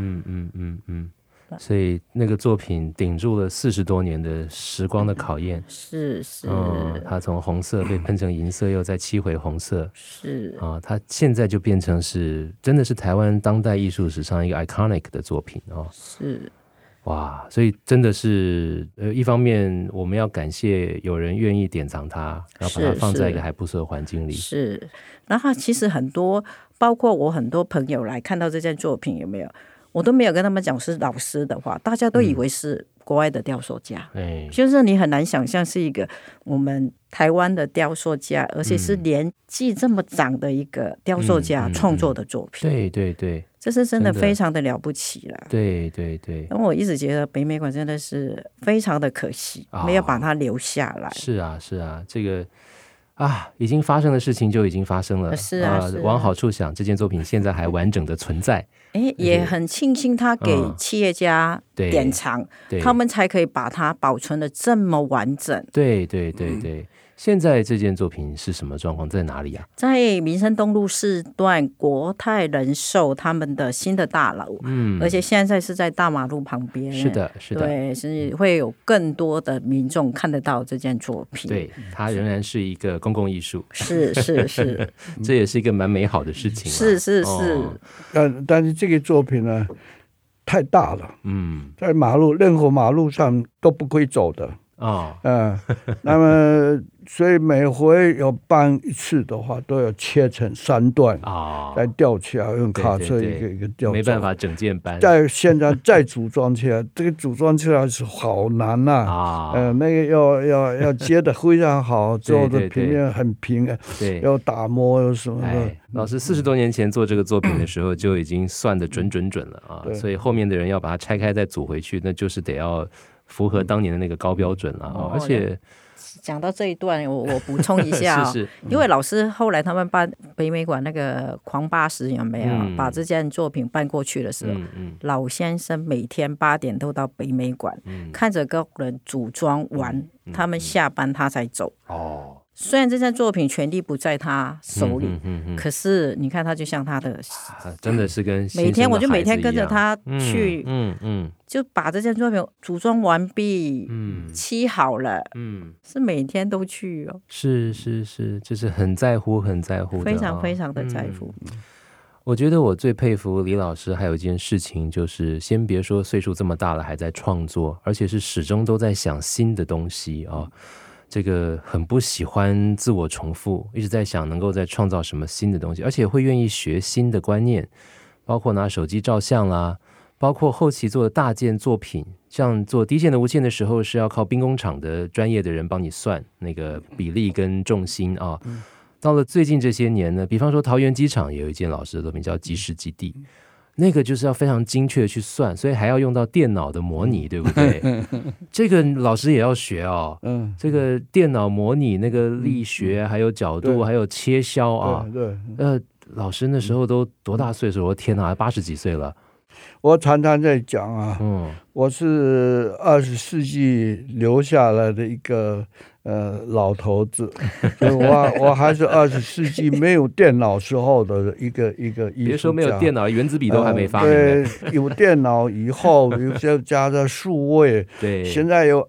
所以那个作品顶住了40多年的时光的考验。 是， 它从红色被喷成银色，又再漆回红色。 是它现在就变成真的是台湾当代艺术史上一个 iconic 的作品是。 哇，所以真的是一方面我们要感谢有人愿意典藏它，然后把它放在一个还不错的环境里。 是，然后其实很多，包括我很多朋友来看到这件作品，有没有？我都没有跟他们讲是老师的话，大家都以为是国外的雕塑家，就是你很难想象是一个我们台湾的雕塑家，而且是年纪这么长的一个雕塑家创作的作品。 对， 这是真的非常的了不起了。 对。 然后我一直觉得北美馆真的是非常的可惜，没有把它留下来。 是啊，这个已经发生的事情就已经发生了。 是啊， 往好处想，这件作品现在还完整的存在。 也很庆幸他给企业家典藏，他们才可以把它保存的这么完整。 对。现在这件作品是什么状况，在哪里啊？ 在民生东路4段国泰人寿他们的新的大楼，而且现在是在大马路旁边。 是的， 对，是会有更多的民众看得到这件作品。 对，它仍然是一个公共艺术。 是这也是一个蛮美好的事情。 是但是这个作品呢太大了，在任何马路上都不可以走的。那么所以每回有办一次的话，都要切成3段再吊起来，用卡车一个一个吊， 没办法整件搬。 现在再组装起来，这个组装起来是好难那个要接的非常好，之后的平面很平，要打磨有什么的。 老师40多年前做这个作品的时候就已经算得准了所以后面的人要把它拆开再组回去，那就是得要符合当年的那个高标准了。而且讲到这一段，我补充一下是因为老师后来他们办北美馆那个狂80有没有把这件作品搬过去的时候，老先生每天8点都到北美馆，看着工人组装完，他们下班他才走。虽然这件作品权力不在他手里，可是你看他就像他的真的是跟我就每天跟着他去，就把这件作品组装完毕，漆好了，是每天都去哦。 是，就是很在乎的， 非常非常的在乎。 我觉得我最佩服李老师还有一件事情，就是先别说岁数这么大了还在创作，而且是始终都在想新的东西这个很不喜欢自我重复，一直在想能够再创造什么新的东西，而且会愿意学新的观念，包括拿手机照相啦，包括后期做的大件作品，像做低线的无线的时候是要靠兵工厂的专业的人帮你算那个比例跟重心到了最近这些年呢，比方说桃园机场也有一件老师的作品叫即时基地，那个就是要非常精确的去算，所以还要用到电脑的模拟，对不对？这个老师也要学这个电脑模拟那个力学还有角度还有切削老师那时候都多大岁数？我天哪，80几岁了。 我常常在讲我是20世纪留下来的一个老头子，我还是20世纪没有电脑时候的一个艺术家。 别说没有电脑，原子笔都还没发明对，有电脑以后，有些加上数位， 对， 现在有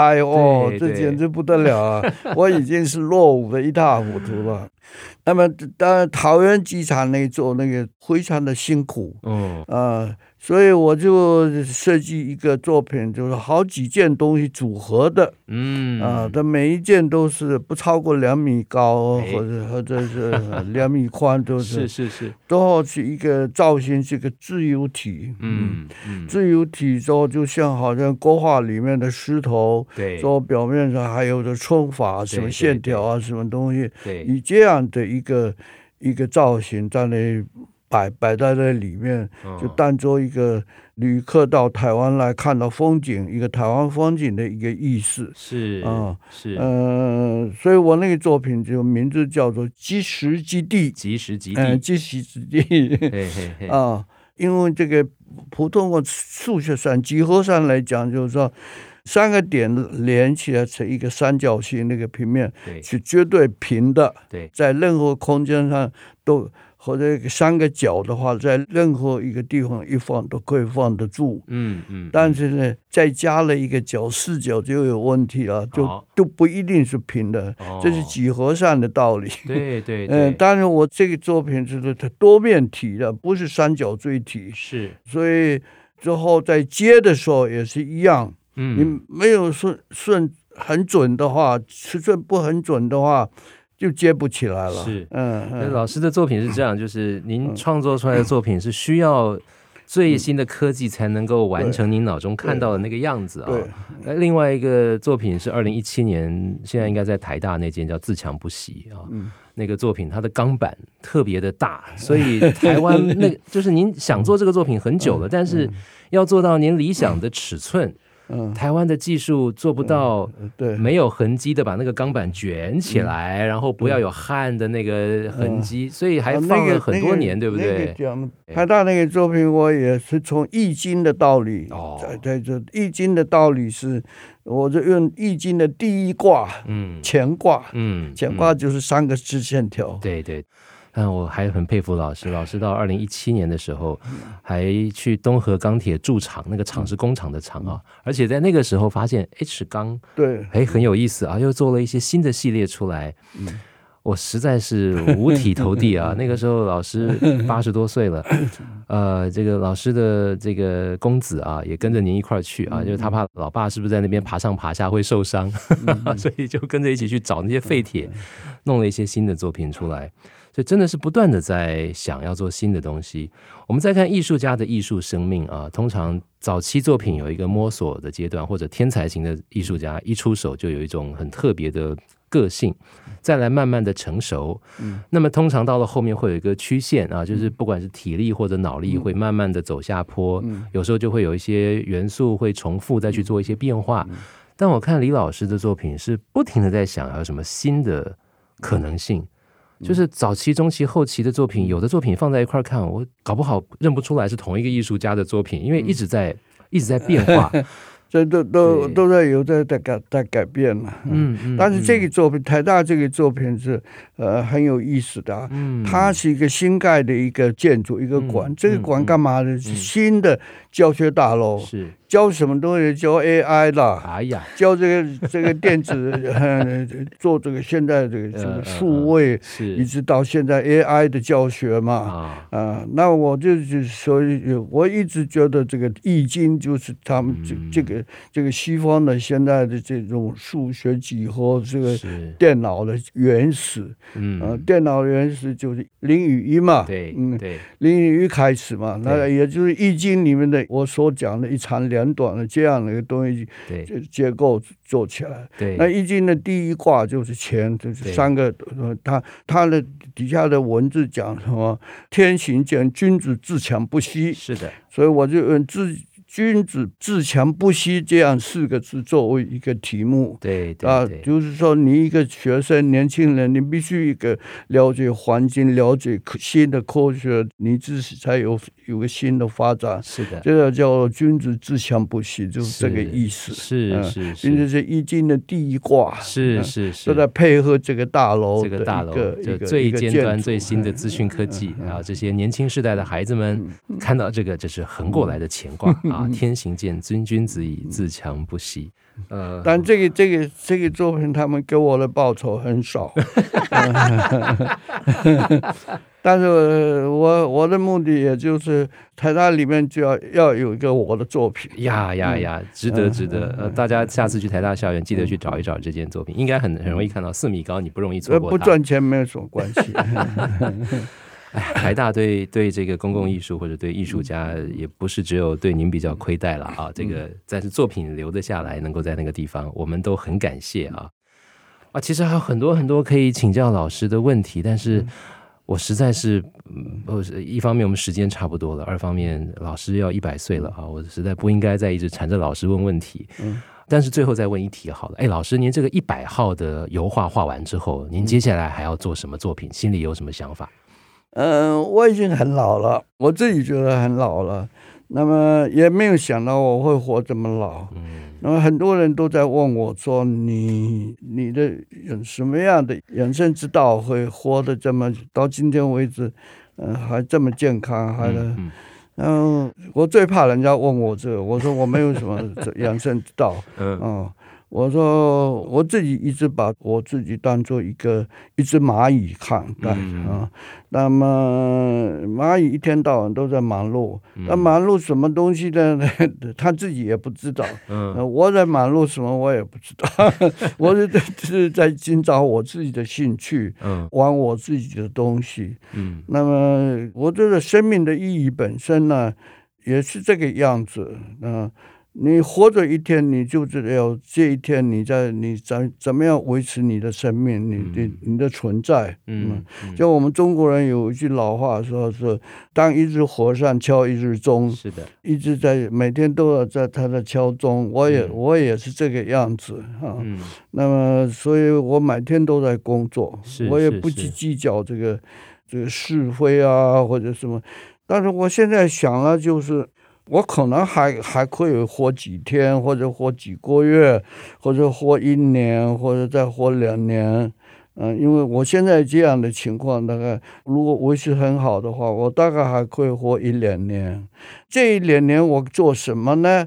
AI 这简直不得了我已经是落伍的一塌糊涂了。那么当然桃园机场那做那个非常的辛苦所以我就设计一个作品，就是好几件东西组合的的每一件都是不超过2米高或者是2米宽，都是都是一个造型，是一个自由体自由体之后就像好像国画里面的石头，之后表面上还有的冲法什么线条什么东西，以这样的一个造型在那摆在那里面，就当做一个旅客到台湾来看到风景，一个台湾风景的一个意思。 是所以我那个作品就名字叫做即时基地。 即时基地因为这个普通的数学上集合上来讲，就是说 3个点连起来成一个三角形，那个平面是绝对平的，在任何空间上都，或者3个角的话，在任何一个地方一放都可以放得住。但是呢，再加了一个角视角就有问题了，就不一定是平的，这是几何上的道理。 对。 但是我这个作品是它多面体的，不是三角锥体， 是， 所以之后在接的时候也是一样。你没有顺很准的话，尺寸不很准的话，就接不起来了。 是，老师的作品是这样，就是您创作出来的作品是需要最新的科技才能够完成您脑中看到的那个样子啊。另外一个作品是2017年，现在应该在台大那间叫自强不息啊。那个作品它的钢板特别的大，所以台湾就是您想做这个作品很久了，但是要做到您理想的尺寸。台湾的技术做不到，没有痕迹的把那个钢板卷起来，然后不要有焊的那个痕迹，所以还放了很多年，对不对？ 台大那个作品，我也是从易经的道理，在这易经的道理是，我就用易经的第一卦，乾卦，乾卦就是3个直线条， 对。但我还很佩服老师到2017年的时候还去东河钢铁驻厂，那个厂是工厂的厂啊，而且在那个时候发现 H 钢很有意思啊，又做了一些新的系列出来，我实在是五体投地啊。那个时候老师80多岁了，这个老师的这个公子啊也跟着您一块去啊，就是他怕老爸是不是在那边爬上爬下会受伤所以就跟着一起去找那些废铁，弄了一些新的作品出来。所以真的是不断的在想要做新的东西。我们再看艺术家的艺术生命啊，通常早期作品有一个摸索的阶段，或者天才型的艺术家一出手就有一种很特别的个性，再来慢慢的成熟。那么通常到了后面会有一个曲线啊，就是不管是体力或者脑力会慢慢的走下坡，有时候就会有一些元素会重复再去做一些变化。但我看李老师的作品是不停的在想有什么新的可能性，就是早期、中期、后期的作品，有的作品放在一块看，我搞不好认不出来是同一个艺术家的作品，因为一直在变化。 这都在有在改变了。但是这个作品，台大这个作品是很有意思的。它是一个新盖的一个建筑，一个馆。这个馆干嘛的？新的教学大楼。是。教什么东西？教 AI 啦，教这个电子，做这个现在这个数位，一直到现在 AI 的教学嘛。那我就是所以，我一直觉得这个易经就是他们这个西方的现在的这种数学几何，这个电脑的原始。电脑的原始就是0与1嘛。对，0与1开始嘛，那也就是易经里面的我所讲的一长两短的这样的一个东西结构做起来。那易经的第一卦就是乾，就是3个，它的底下的文字讲什么？天行健，君子自强不息。是的，所以我就用君子自强不息这样4个字作为一个题目。就是说你一个学生年轻人，你必须一个了解环境，了解新的科学，你自己才有个新的发展。是的，这个叫君子自强不息，就是这个意思。并且是易经的第一卦。都在配合这个大楼， 就最尖端最新的资讯科技，然后这些年轻世代的孩子们看到这个，这是横过来的乾卦啊。天行健，君子以自强不息。 但这个作品他们给我的报酬很少。但是我的目的也就是台大里面就要有一个我的作品。 值得。大家下次去台大校园记得去找一找这件作品，应该很容易看到，4米高，你不容易错过它。 不赚钱没有什么关系。 台大对这个公共艺术或者对艺术家也不是只有对您比较亏待了啊，这个但是作品留得下来，能够在那个地方，我们都很感谢啊。其实还有很多很多可以请教老师的问题，但是我实在是一方面我们时间差不多了，二方面老师要100岁了啊，我实在不应该再一直缠着老师问问题。但是最后再问一题好了，老师，您这个100号的油画画完之后，您接下来还要做什么作品？心里有什么想法？ 我已经很老了，我自己觉得很老了。 那么也没有想到我会活这么老。那么很多人都在问我说你的什么样的人生之道会活得这么到今天为止还这么健康还我最怕人家问我这个，我说我没有什么养生之道。我说我自己一直把我自己当做一只蚂蚁看待那么蚂蚁一天到晚都在忙碌，那忙碌什么东西呢？他自己也不知道。我在忙碌什么我也不知道。我是在寻找我自己的兴趣，玩我自己的东西。那么我觉得生命的意义本身呢，也是这个样子。你活着一天，你就知道这一天你怎么样维持你的生命，你的存在。就我们中国人有一句老话说是当一日和尚敲一日钟。是的，一直在每天都要在他的敲钟。我也是这个样子那么所以我每天都在工作，我也不去计较这个是非啊或者什么。但是我现在想了，就是我可能还可以活几天，或者活几个月，或者活1年，或者再活2年。因为我现在这样的情况，大概如果维持很好的话，我大概还可以活1-2年。这1-2年我做什么呢？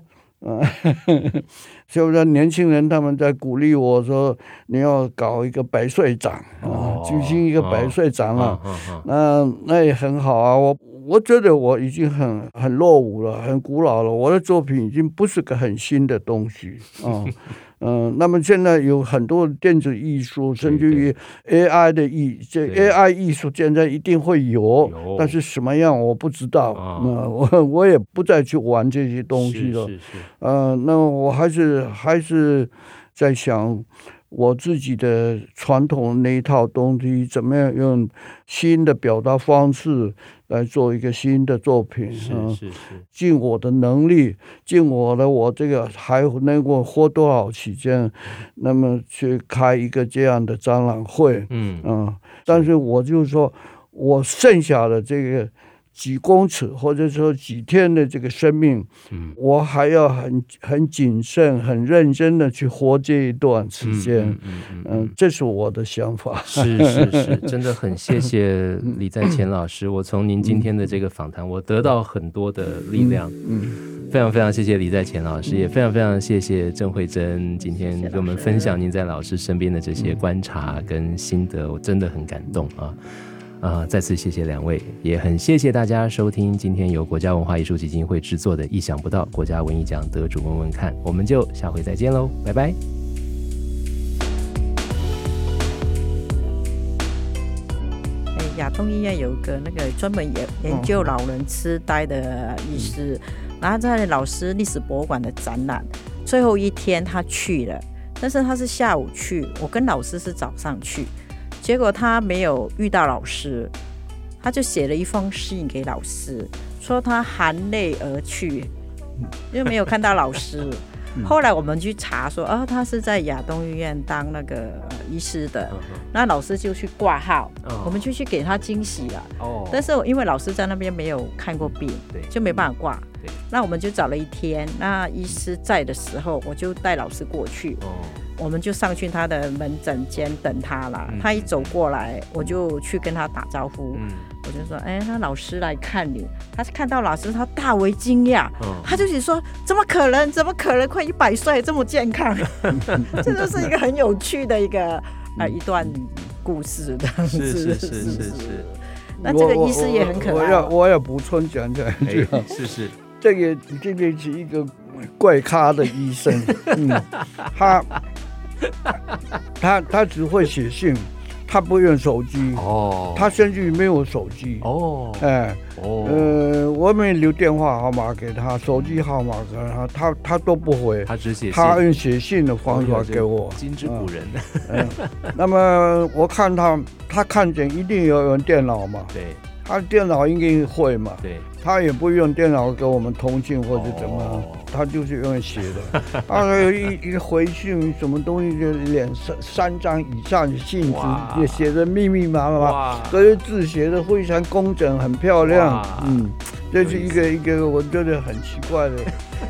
是不是年轻人他们在鼓励我说你要搞一个100岁展举行一个100岁展了。那也很好啊。我觉得我已经很落伍了，很古老了，我的作品已经不是个很新的东西那么现在有很多电子艺术，甚至于 AI 的AI 艺术现在一定会有，但是什么样我不知道。我也不再去玩这些东西了。那我还是在想我自己的传统那一套东西，怎么样用新的表达方式来做一个新的作品。尽我的能力，尽我这个还能够活多少期间，那么去开一个这样的展览会。但是我就是说我剩下的这个几公尺或者说几天的这个生命，我还要很谨慎很认真的去活这一段时间。这是我的想法。 是真的很谢谢李在乾老师。我从您今天的这个访谈我得到很多的力量。非常非常谢谢李在乾老师，也非常非常谢谢郑慧珍今天跟我们分享您在老师身边的这些观察跟心得，我真的很感动再次谢谢2位，也很谢谢大家收听今天由国家文化艺术基金会制作的意想不到国家文艺奖得主问问看，我们就下回再见喽，拜拜。 亚东医院有一个那个专门研究老人痴呆的医师，然后在老师历史博物馆的展览最后一天他去了，但是他是下午去，我跟老师是早上去，结果他没有遇到老师，他就写了一封信给老师，说他含泪而去，因为没有看到老师。后来我们去查说他是在亚东医院当那个医师的，那老师就去挂号，我们就去给他惊喜了。但是因为老师在那边没有看过病，就没办法挂。那我们就找了一天，那医师在的时候，我就带老师过去。我们就上去他的门诊间等他了。他一走过来，我就去跟他打招呼。我就说那老师来看你。他看到老师他大为惊讶，他就是说怎么可能快100岁这么健康。这就是一个很有趣的一段故事的。是那这个医师也很可爱。 我要补充讲一句。 是这个是一个怪咖的医生。他只会写信，他不用手机。他甚至于没有手机。我们留电话号码给他，手机号码给他都不回， 他只写信， 他用写信的方法给我。 精致古人。 那么我看他看见一定要用电脑嘛。对，他电脑应该会嘛。对，他也不用电脑给我们通信或者怎么，他就是用写的。有一回信什么东西就3张以上的信纸，也写的密密麻麻，这些字写的非常工整，很漂亮。 这是一个我觉得很奇怪的